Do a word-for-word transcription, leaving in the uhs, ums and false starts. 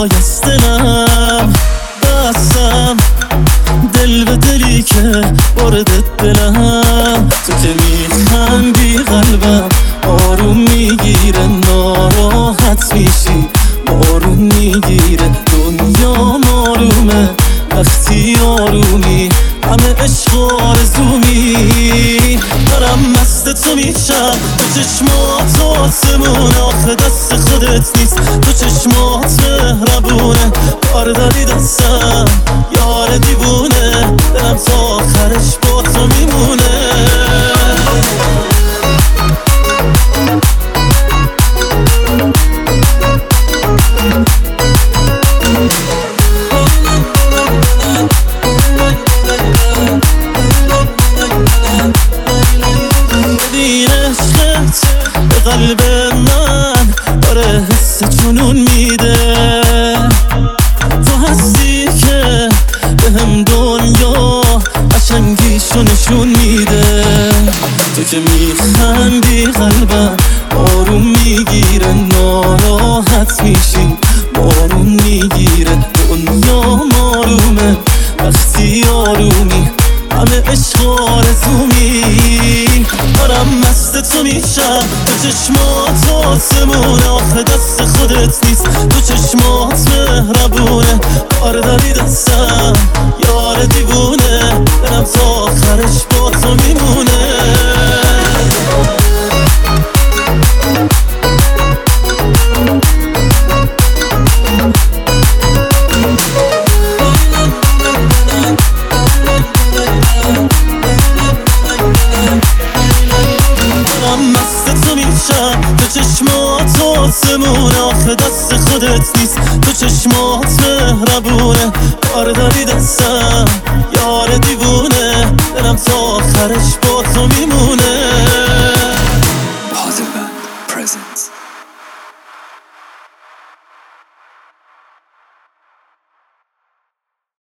جای از دلم بستم، دل به دلی که وارد دلم. تو که میخندی قلبم آروم میگیره، ناراحت میشی آروم میگیره. دنیا آرومه وقتی آرومی، همه عشق و آرزومی. دارم مست تو میشم، تو چشمات آسمون، آخه دست خودت نیست، تو چشمات مهربونه. کار داری دستم یار دیوونه، دلم تا آخرش با تو میمونه. قلب من داره حس جنون میده، تو هستی که به هم دنیا قشنگیشو نشون میده. تو که میخندی قلبم آروم میگیره، ناراحت میشی آروم میگیره. دنیا آرومه وقتی آرومی، همه عشق و آرزومی. دارم مست تو میشم، تو چشمات آسمون، آخه دست خودت نیست، تو چشمات مهربونه. کار داری دستم یار دیوونه، دلم تا آخرش با تو میمونه. تو چشمات آسمون، آخه دست خودت نیست، تو چشمات مهربونه. کار داری دستم یار دیوونه، دلم تا آخرش با تو میمونه.